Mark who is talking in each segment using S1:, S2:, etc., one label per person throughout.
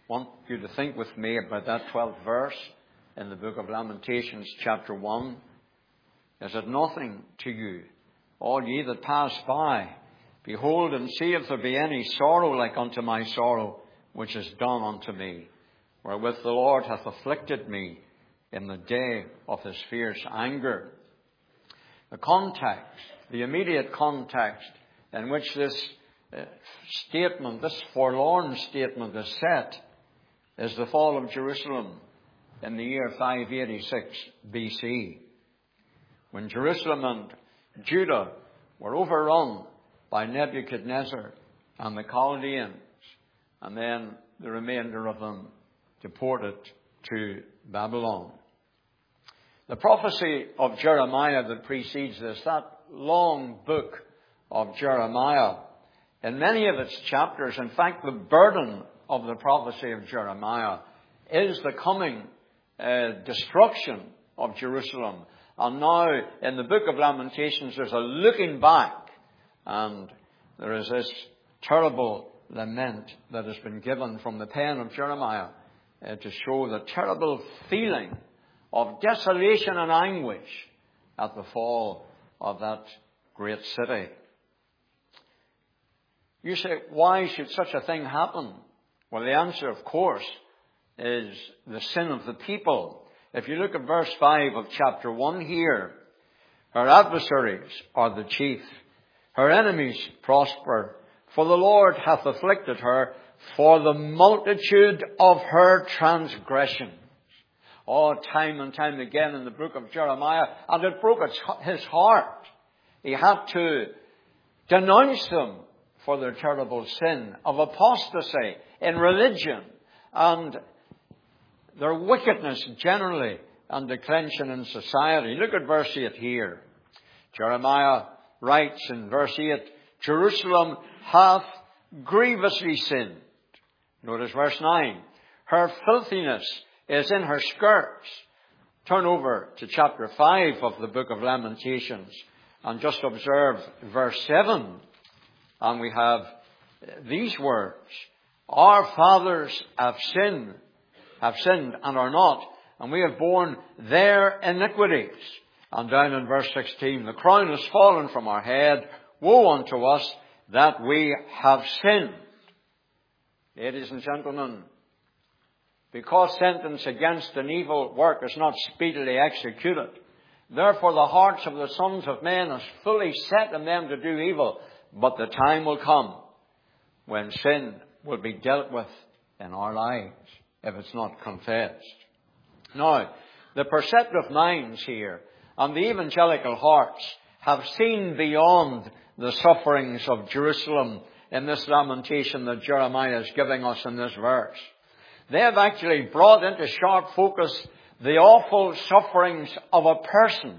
S1: want you to think with me about that 12th verse in the book of Lamentations, chapter 1. Is it nothing to you, all ye that pass by? Behold, and see if there be any sorrow like unto my sorrow, which is done unto me, wherewith the Lord hath afflicted me in the day of his fierce anger. The context, the immediate context in which this statement, this forlorn statement is set, is the fall of Jerusalem in the year 586 BC. When Jerusalem and Judah were overrun by Nebuchadnezzar and the Chaldeans, and then the remainder of them deported to Babylon. The prophecy of Jeremiah that precedes this, that long book of Jeremiah, in many of its chapters, in fact, the burden of the prophecy of Jeremiah is the coming destruction of Jerusalem. And now, in the book of Lamentations, there's a looking back, and there is this terrible lament that has been given from the pen of Jeremiah to show the terrible feeling of desolation and anguish at the fall of that great city. You say, why should such a thing happen? Well, the answer, of course, is the sin of the people. If you look at verse 5 of chapter 1 here, her adversaries are the chief. Her enemies prosper. For the Lord hath afflicted her for the multitude of her transgressions. Oh, time and time again in the book of Jeremiah, and it broke his heart. He had to denounce them for their terrible sin of apostasy in religion and their wickedness generally and declension in society. Look at verse 8 here. Jeremiah writes in verse 8, Jerusalem hath grievously sinned. Notice verse 9. Her filthiness is in her skirts. Turn over to chapter 5 of the book of Lamentations and just observe verse 7. And we have these words. Our fathers have sinned and are not, and we have borne their iniquities. And down in verse 16, the crown is fallen from our head. Woe unto us that we have sinned. Ladies and gentlemen, because sentence against an evil work is not speedily executed, therefore the hearts of the sons of men is fully set in them to do evil. But the time will come when sin will be dealt with in our lives if it's not confessed. Now, the perceptive minds here and the evangelical hearts have seen beyond the sufferings of Jerusalem in this lamentation that Jeremiah is giving us in this verse. They have actually brought into sharp focus the awful sufferings of a person.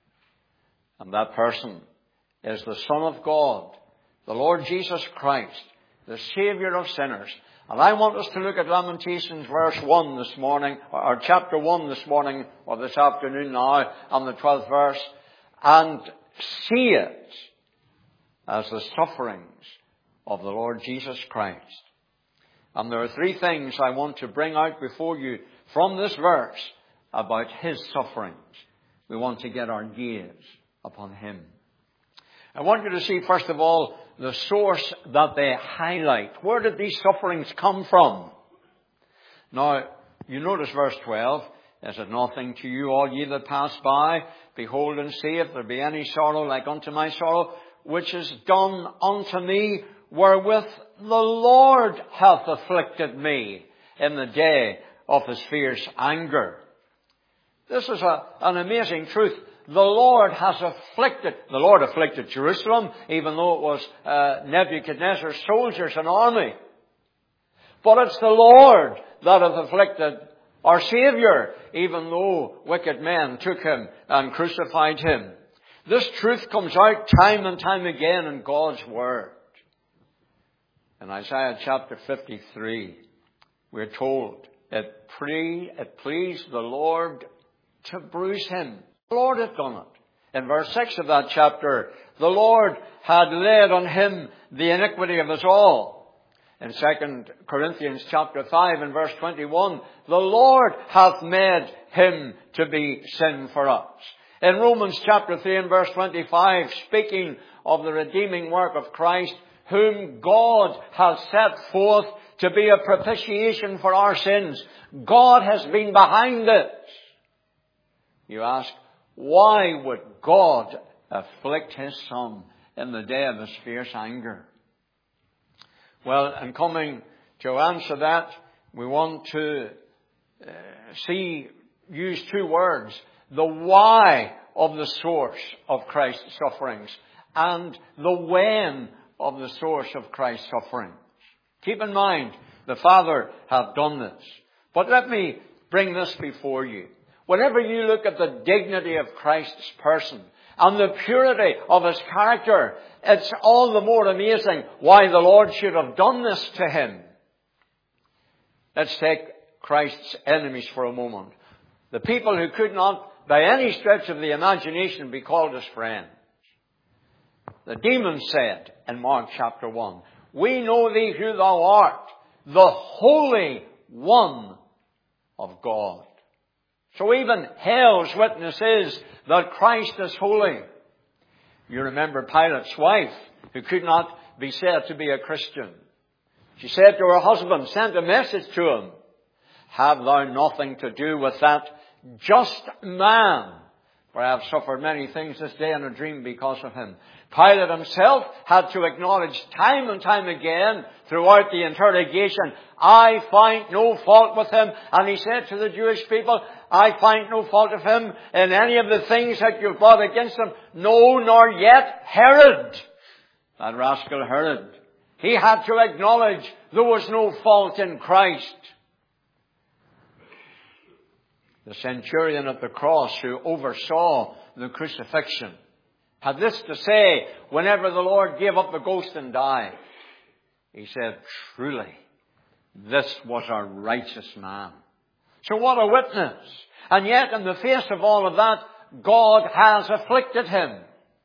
S1: And that person is the Son of God, the Lord Jesus Christ, the Savior of sinners. And I want us to look at Lamentations verse 1 this morning, or chapter 1 this morning, or this afternoon now, on the 12th verse, and see it as the sufferings of the Lord Jesus Christ. And there are three things I want to bring out before you from this verse about his sufferings. We want to get our gaze upon him. I want you to see, first of all, the source that they highlight. Where did these sufferings come from? Now, you notice verse 12. Is it nothing to you, all ye that pass by? Behold and see if there be any sorrow like unto my sorrow, which is done unto me, wherewith the Lord hath afflicted me in the day of his fierce anger. This is an amazing truth. The Lord afflicted Jerusalem, even though it was Nebuchadnezzar's soldiers and army. But it's the Lord that hath afflicted our Savior, even though wicked men took him and crucified him. This truth comes out time and time again in God's Word. In Isaiah chapter 53, we're told, it pleased the Lord to bruise him. The Lord had done it. In verse 6 of that chapter, the Lord had laid on him the iniquity of us all. In 2 Corinthians chapter 5 and verse 21, the Lord hath made him to be sin for us. In Romans chapter 3 and verse 25, speaking of the redeeming work of Christ, whom God has set forth to be a propitiation for our sins. God has been behind this. You ask, why would God afflict His Son in the day of His fierce anger? Well, in coming to answer that, we want to use two words. The why of the source of Christ's sufferings and the when of the source of Christ's sufferings. Keep in mind, the Father hath done this. But let me bring this before you. Whenever you look at the dignity of Christ's person and the purity of His character, it's all the more amazing why the Lord should have done this to Him. Let's take Christ's enemies for a moment. The people who could not, by any stretch of the imagination, be called His friends. The demons said in Mark chapter 1, we know thee who thou art, the Holy One of God. So even hell's witness is that Christ is holy. You remember Pilate's wife, who could not be said to be a Christian. She said to her husband, sent a message to him, have thou nothing to do with that just man, for I have suffered many things this day in a dream because of him. Pilate himself had to acknowledge time and time again throughout the interrogation, I find no fault with him. And he said to the Jewish people, I find no fault of him in any of the things that you've brought against him. No, nor yet Herod, that rascal Herod. He had to acknowledge there was no fault in Christ. The centurion at the cross who oversaw the crucifixion had this to say whenever the Lord gave up the ghost and died. He said, truly, this was a righteous man. So what a witness. And yet in the face of all of that, God has afflicted him.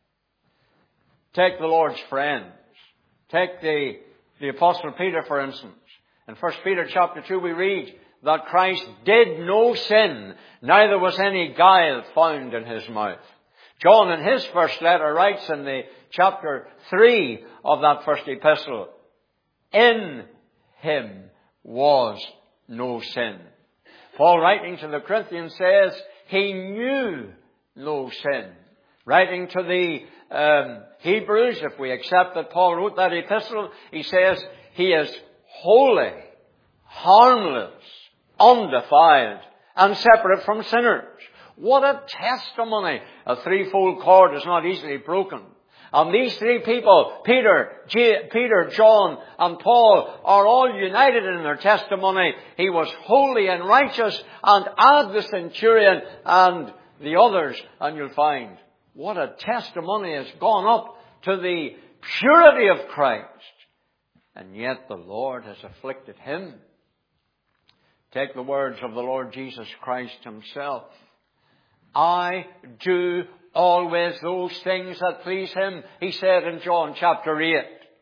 S1: Take the Lord's friends. Take the Apostle Peter, for instance. In 1 Peter chapter 2 we read that Christ did no sin, neither was any guile found in his mouth. John in his first letter writes in the chapter 3 of that first epistle, in him was no sin. Paul, writing to the Corinthians, says he knew no sin. Writing to the Hebrews, if we accept that Paul wrote that epistle, he says he is holy, harmless, undefiled, and separate from sinners. What a testimony. A threefold cord is not easily broken. And these three people, Peter, John, and Paul, are all united in their testimony. He was holy and righteous, and add the centurion and the others, and you'll find what a testimony has gone up to the purity of Christ. And yet the Lord has afflicted him. Take the words of the Lord Jesus Christ himself. I do always those things that please him, he said in John chapter 8.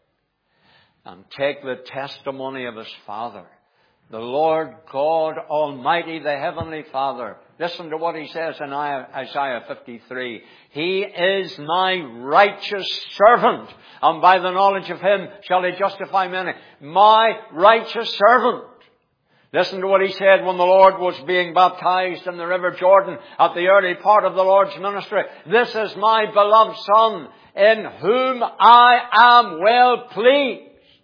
S1: And take the testimony of his Father, the Lord God Almighty, the Heavenly Father. Listen to what he says in Isaiah 53. He is my righteous servant, and by the knowledge of him shall he justify many. My righteous servant. Listen to what he said when the Lord was being baptized in the River Jordan at the early part of the Lord's ministry. This is my beloved Son, in whom I am well pleased.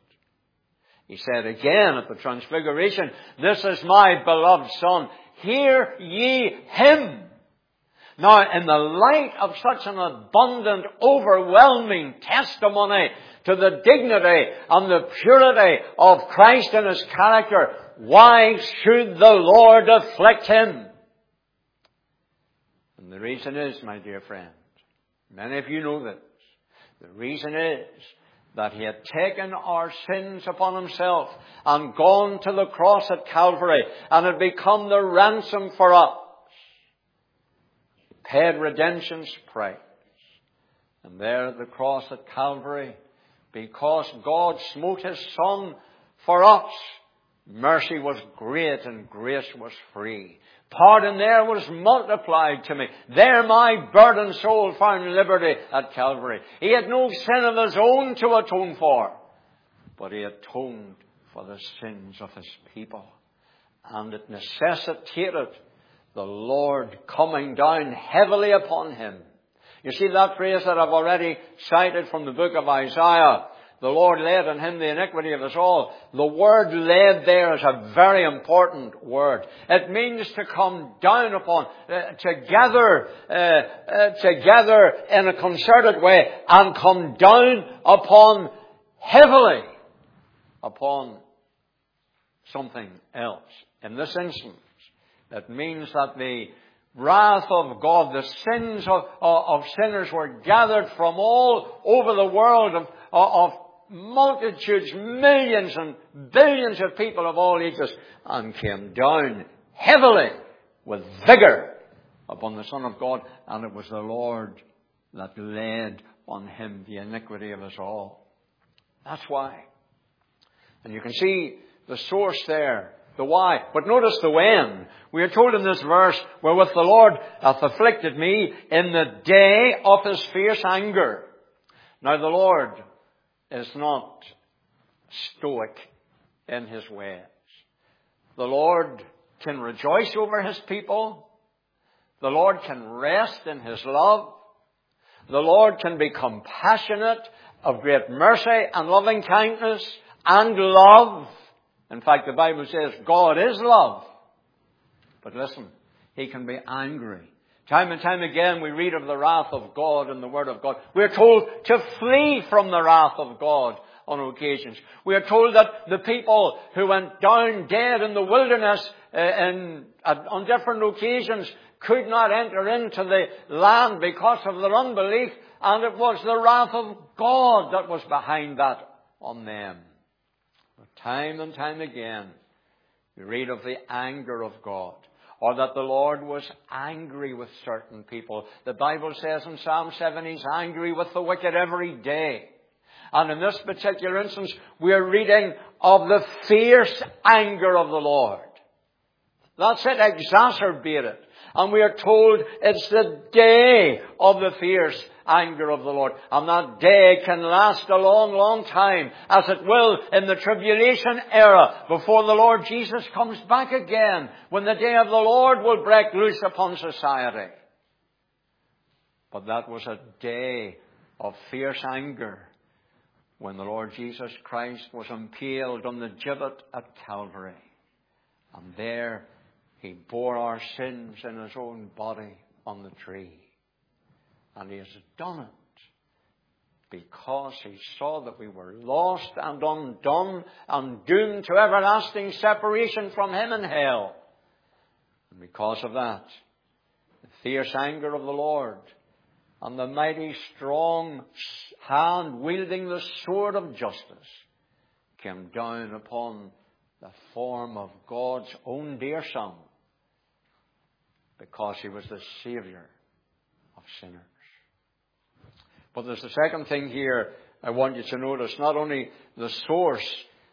S1: He said again at the Transfiguration, this is my beloved Son, hear ye him. Now, in the light of such an abundant, overwhelming testimony to the dignity and the purity of Christ and his character, why should the Lord afflict him? And the reason is, my dear friend, many of you know this, the reason is that he had taken our sins upon himself and gone to the cross at Calvary and had become the ransom for us. He paid redemption's price. And there at the cross at Calvary, because God smote his Son for us. Mercy was great and grace was free. Pardon there was multiplied to me. There my burdened soul found liberty at Calvary. He had no sin of his own to atone for, but he atoned for the sins of his people. And it necessitated the Lord coming down heavily upon him. You see that phrase that I've already cited from the book of Isaiah, the Lord laid on him the iniquity of us all. The word laid there is a very important word. It means to come down upon, together in a concerted way, and come down upon heavily upon something else. In this instance, it means that the wrath of God, the sins of sinners were gathered from all over the world of multitudes, millions and billions of people of all ages, and came down heavily with vigor upon the Son of God. And it was the Lord that laid on him the iniquity of us all. That's why. And you can see the source there, the why. But notice the when. We are told in this verse, wherewith the Lord hath afflicted me in the day of his fierce anger. Now the Lord is not stoic in his ways. The Lord can rejoice over his people. The Lord can rest in his love. The Lord can be compassionate, of great mercy and loving kindness and love. In fact, the Bible says God is love. But listen, he can be angry. Time and time again we read of the wrath of God in the Word of God. We are told to flee from the wrath of God on occasions. We are told that the people who went down dead in the wilderness on different occasions could not enter into the land because of their unbelief, and it was the wrath of God that was behind that on them. But time and time again we read of the anger of God, or that the Lord was angry with certain people. The Bible says in Psalm 7, he's angry with the wicked every day. And in this particular instance, we are reading of the fierce anger of the Lord. That's it, exacerbated. And we are told it's the day of the fierce anger of the Lord. And that day can last a long, long time, as it will in the tribulation era, before the Lord Jesus comes back again, when the day of the Lord will break loose upon society. But that was a day of fierce anger, when the Lord Jesus Christ was impaled on the gibbet at Calvary. And there he bore our sins in his own body on the tree. And he has done it because he saw that we were lost and undone and doomed to everlasting separation from him in hell. And because of that, the fierce anger of the Lord and the mighty strong hand wielding the sword of justice came down upon the form of God's own dear Son, because he was the Saviour of sinners. But there's the second thing here I want you to notice. Not only the source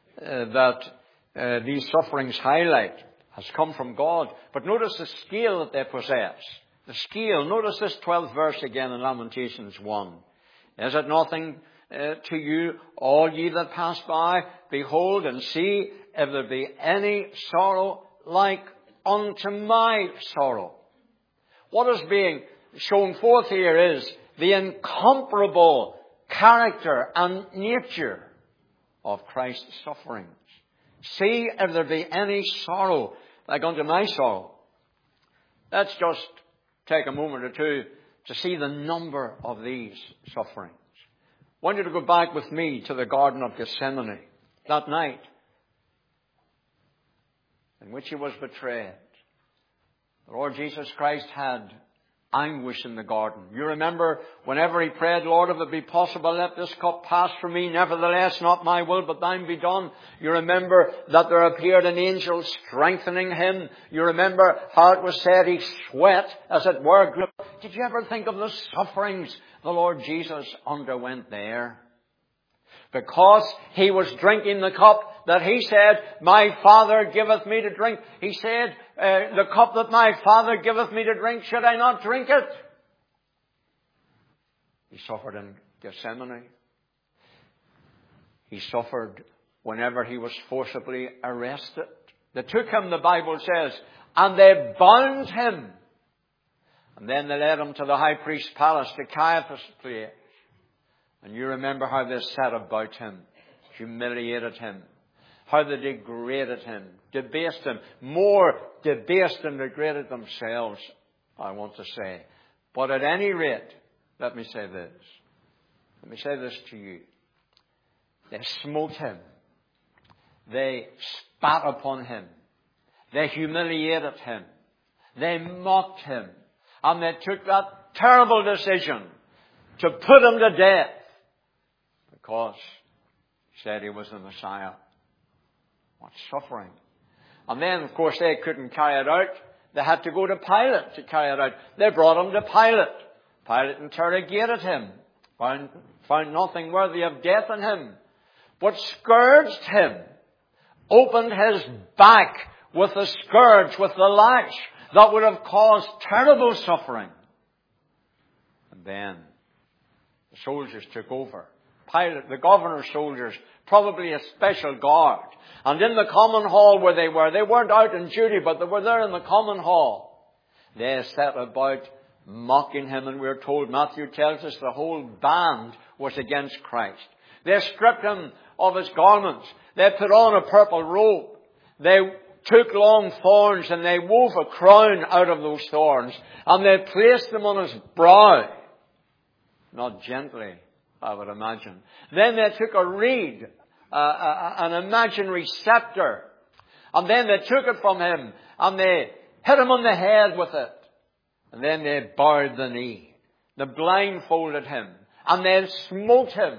S1: that these sufferings highlight has come from God, but notice the scale that they possess. The scale. Notice this 12th verse again in Lamentations 1. Is it nothing to you, all ye that pass by? Behold and see if there be any sorrow like unto my sorrow. What is being shown forth here is the incomparable character and nature of Christ's sufferings. See if there be any sorrow like unto my sorrow. Let's just take a moment or two to see the number of these sufferings. I want you to go back with me to the Garden of Gethsemane, that night in which he was betrayed. The Lord Jesus Christ had anguish in the garden. You remember whenever he prayed, Lord, if it be possible, let this cup pass from me. Nevertheless, not my will, but thine be done. You remember that there appeared an angel strengthening him. You remember how it was said he sweat, as it were. Did you ever think of the sufferings the Lord Jesus underwent there? Because he was drinking the cup that he said, my Father giveth me to drink. He said, the cup that my Father giveth me to drink, should I not drink it? He suffered in Gethsemane. He suffered whenever he was forcibly arrested. They took him, the Bible says, and they bound him. And then they led him to the high priest's palace, to Caiaphas' place. And you remember how they set about him, humiliated him, how they degraded him, debased him, more debased and degraded themselves, I want to say. But at any rate, let me say this. Let me say this to you. They smote him. They spat upon him. They humiliated him. They mocked him. And they took that terrible decision to put him to death because he said he was the Messiah. What suffering. And then, of course, they couldn't carry it out. They had to go to Pilate to carry it out. They brought him to Pilate. Pilate interrogated him. Found nothing worthy of death in him. But scourged him. Opened his back with the scourge, with the lash that would have caused terrible suffering. And then the soldiers took over. Pilate, the governor's soldiers, probably a special guard. And in the common hall where they weren't out on duty, but they were there in the common hall. They set about mocking him, and we're told, Matthew tells us, the whole band was against Christ. They stripped him of his garments. They put on a purple robe. They took long thorns and they wove a crown out of those thorns, and they placed them on his brow. Not gently, I would imagine. Then they took a reed, an imaginary scepter, and then they took it from him and they hit him on the head with it. And then they bowed the knee. They blindfolded him and they smote him.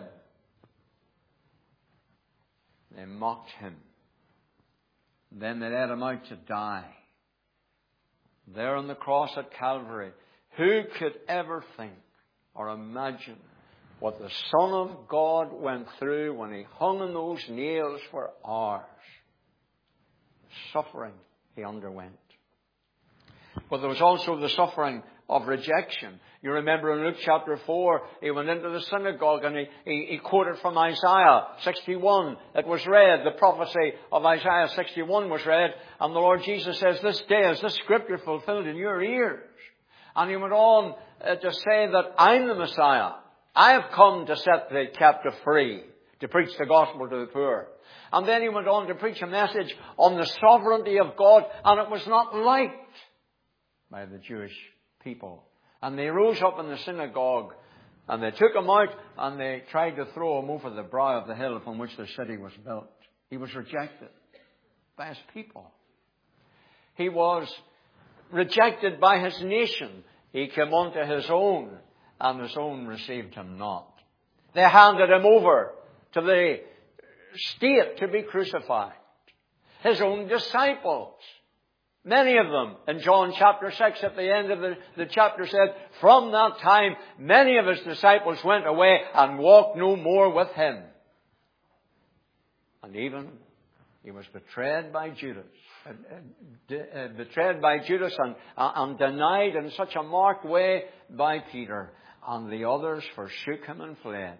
S1: They mocked him. Then they led him out to die. There on the cross at Calvary, who could ever think or imagine what the Son of God went through when he hung on those nails for hours? The suffering he underwent. But there was also the suffering of rejection. You remember in Luke chapter 4, he went into the synagogue and he quoted from Isaiah 61. It was read, the prophecy of Isaiah 61 was read, and the Lord Jesus says, this day is this scripture fulfilled in your ears. And he went on to say that I'm the Messiah. I have come to set the captive free, to preach the gospel to the poor. And then he went on to preach a message on the sovereignty of God, and it was not liked by the Jewish people. And they rose up in the synagogue and they took him out and they tried to throw him over the brow of the hill upon which the city was built. He was rejected by his people. He was rejected by his nation. He came unto his own, and his own received him not. They handed him over to the state to be crucified. His own disciples, many of them, in John chapter 6 at the end of the chapter said, from that time many of his disciples went away and walked no more with him. And even he was betrayed by Judas. And denied in such a marked way by Peter. And the others forsook him and fled.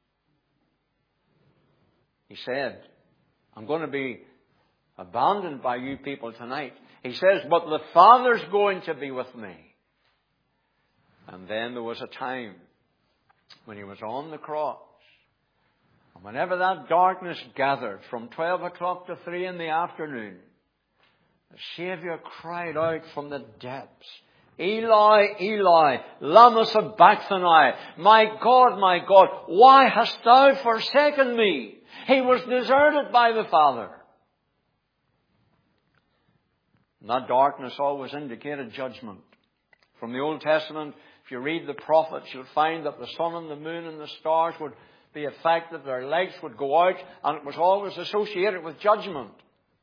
S1: He said, I'm going to be abandoned by you people tonight. He says, but the Father's going to be with me. And then there was a time when he was on the cross. And whenever that darkness gathered from 12 o'clock to 3 in the afternoon, the Saviour cried out from the depths, Eli, Eli, lama sabachthani, my God, why hast thou forsaken me? He was deserted by the Father. And that darkness always indicated judgment. From the Old Testament, if you read the prophets, you'll find that the sun and the moon and the stars would be affected, their lights would go out, and it was always associated with judgment.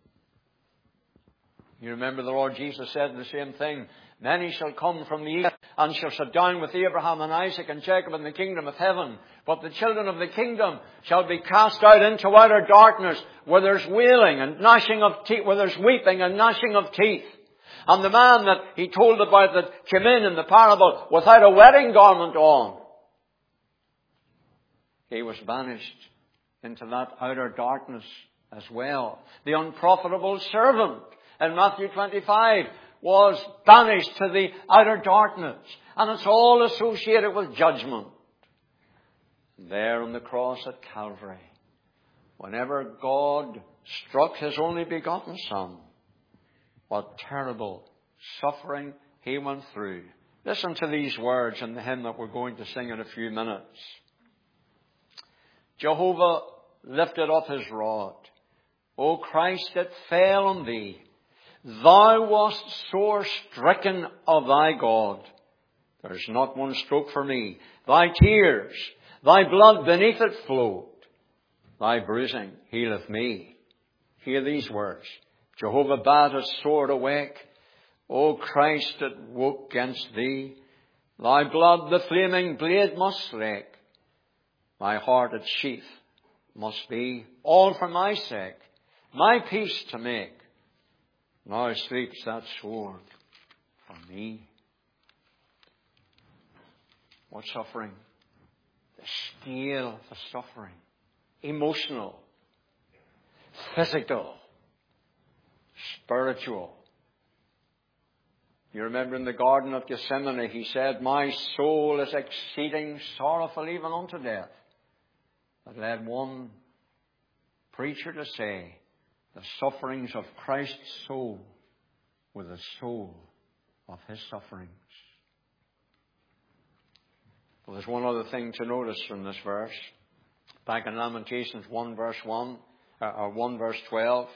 S1: You remember the Lord Jesus said the same thing. Many shall come from the east and shall sit down with Abraham and Isaac and Jacob in the kingdom of heaven. But the children of the kingdom shall be cast out into outer darkness, where there's wailing and gnashing of teeth, where there's weeping and gnashing of teeth. And the man that he told about that came in the parable without a wedding garment on, he was banished into that outer darkness as well. The unprofitable servant in Matthew 25 was banished to the outer darkness. And it's all associated with judgment. There on the cross at Calvary, whenever God struck His only begotten Son, what terrible suffering He went through. Listen to these words in the hymn that we're going to sing in a few minutes. Jehovah lifted up His rod. O Christ, it fell on Thee. Thou wast sore stricken of Thy God. There's not one stroke for me. Thy tears, Thy blood beneath it flowed. Thy bruising healeth me. Hear these words. Jehovah bade His sword awake. O Christ, it woke against Thee. Thy blood the flaming blade must slake. My heart its sheath must be, all for my sake, my peace to make. Now sleeps that sword for me. What suffering? The scale of the suffering. Emotional, physical, spiritual. You remember in the Garden of Gethsemane, He said, my soul is exceeding sorrowful even unto death. That led one preacher to say, the sufferings of Christ's soul were the soul of His sufferings. Well, there's one other thing to notice from this verse. Back in Lamentations 1 verse 12.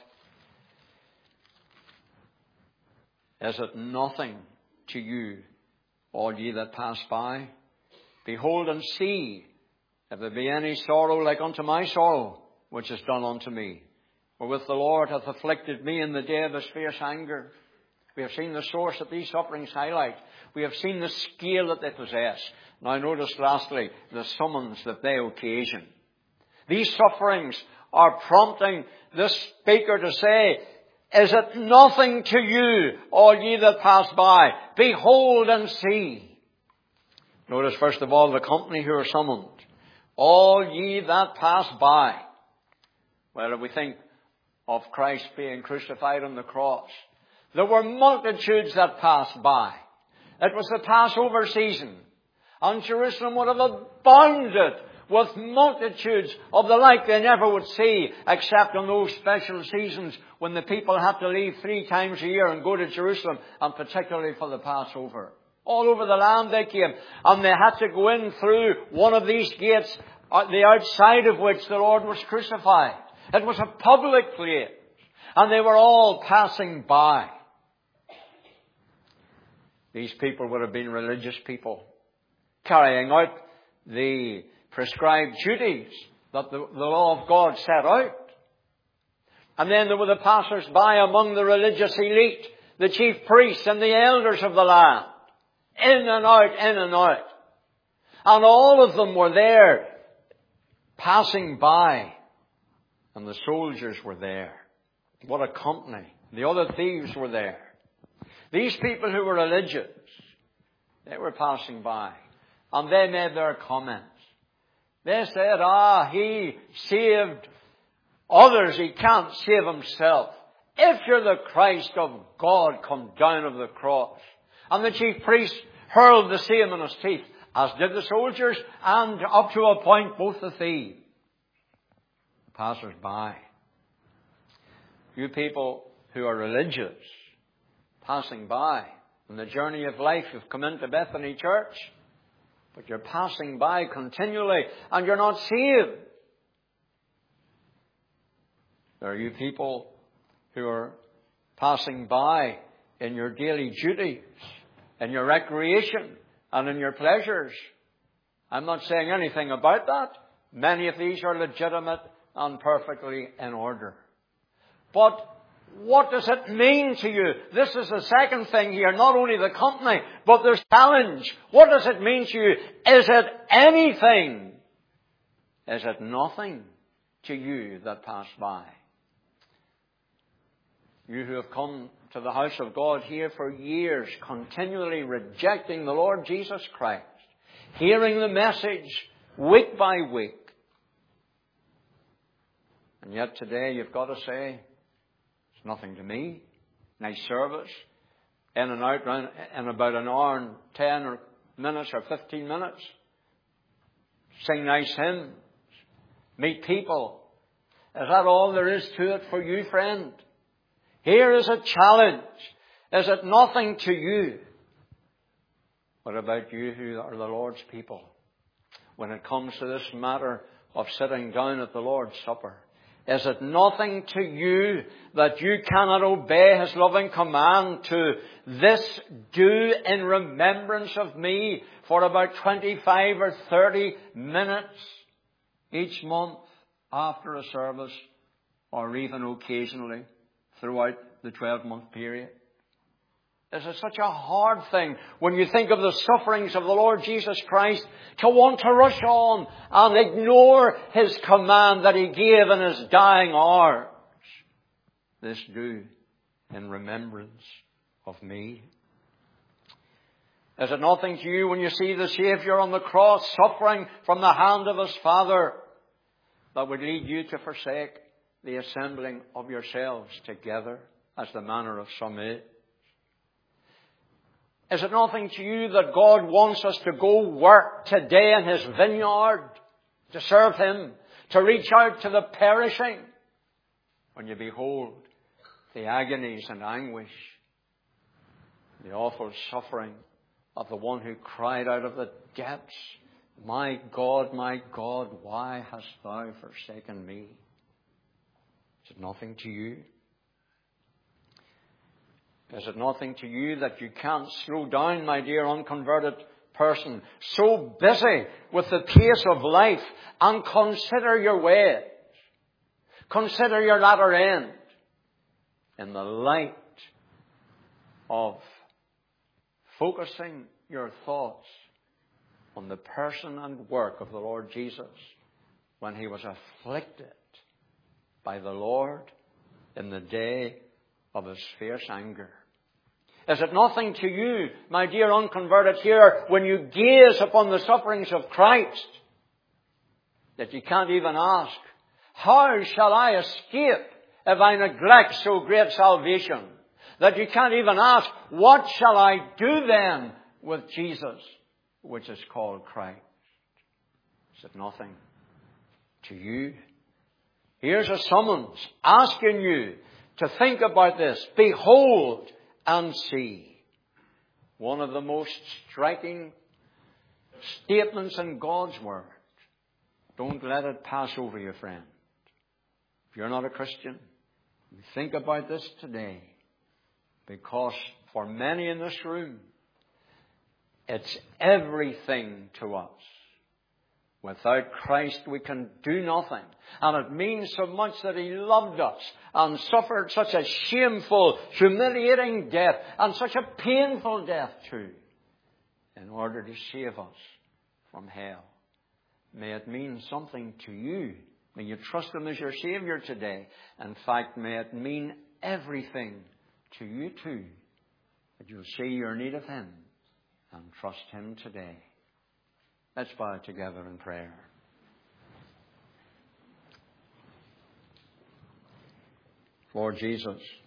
S1: Is it nothing to you, all ye that pass by? Behold and see, if there be any sorrow like unto my sorrow, which is done unto me. Wherewith the Lord hath afflicted me in the day of His fierce anger. We have seen the source that these sufferings highlight. We have seen the scale that they possess. Now notice lastly, the summons that they occasion. These sufferings are prompting this speaker to say, is it nothing to you, all ye that pass by? Behold and see. Notice first of all the company who are summoned. All ye that pass by. Well, if we think of Christ being crucified on the cross, there were multitudes that passed by. It was the Passover season, and Jerusalem would have abounded with multitudes of the like they never would see, except on those special seasons when the people had to leave 3 times a year and go to Jerusalem, and particularly for the Passover. All over the land they came, and they had to go in through one of these gates, the outside of which the Lord was crucified. It was a public place, and they were all passing by. These people would have been religious people, carrying out the prescribed duties that the law of God set out. And then there were the passers-by among the religious elite, the chief priests and the elders of the land. In and out, in and out. And all of them were there, passing by. And the soldiers were there. What a company. The other thieves were there. These people who were religious, they were passing by. And they made their comments. They said, he saved others. He can't save himself. If you're the Christ of God, come down of the cross. And the chief priest hurled the same in his teeth, as did the soldiers, and up to a point, both the thieves. Passers-by. You people who are religious, passing by on the journey of life, you've come into Bethany Church, but you're passing by continually and you're not saved. There are you people who are passing by in your daily duties, in your recreation and in your pleasures. I'm not saying anything about that. Many of these are legitimate and perfectly in order. But What does it mean to you? This is the second thing here, not only the company, but there's challenge. What does it mean to you? Is it anything? Is it nothing to you that pass by? You who have come to the house of God here for years, continually rejecting the Lord Jesus Christ, hearing the message week by week. And yet today you've got to say, it's nothing to me. Nice service. In and out in about an hour and 10 minutes or 15 minutes. Sing nice hymns. Meet people. Is that all there is to it for you, friend? Here is a challenge. Is it nothing to you? What about you who are the Lord's people? When it comes to this matter of sitting down at the Lord's Supper, is it nothing to you that you cannot obey His loving command to this do in remembrance of me for about 25 or 30 minutes each month after a service, or even occasionally throughout the 12-month period? Is it such a hard thing when you think of the sufferings of the Lord Jesus Christ to want to rush on and ignore His command that He gave in His dying hours? This do in remembrance of me. Is it nothing to you when you see the Saviour on the cross suffering from the hand of His Father that would lead you to forsake the assembling of yourselves together as the manner of some is? Is it nothing to you that God wants us to go work today in His vineyard, to serve Him, to reach out to the perishing, when you behold the agonies and anguish, the awful suffering of the one who cried out of the depths, my God, why hast thou forsaken me? Is it nothing to you? Is it nothing to you that you can't slow down, my dear unconverted person, so busy with the pace of life, and consider your ways, consider your latter end in the light of focusing your thoughts on the person and work of the Lord Jesus when He was afflicted by the Lord in the day of His fierce anger? Is it nothing to you, my dear unconverted here, when you gaze upon the sufferings of Christ, that you can't even ask, how shall I escape if I neglect so great salvation? That you can't even ask, what shall I do then with Jesus, which is called Christ? Is it nothing to you? Here's a summons asking you to think about this. Behold and see. One of the most striking statements in God's Word. Don't let it pass over you, friend. If you're not a Christian, think about this today. Because for many in this room, it's everything to us. Without Christ we can do nothing. And it means so much that He loved us and suffered such a shameful, humiliating death, and such a painful death too, in order to save us from hell. May it mean something to you. May you trust Him as your Saviour today. In fact, may it mean everything to you too, that you'll see your need of Him and trust Him today. Let's bow together in prayer. Lord Jesus,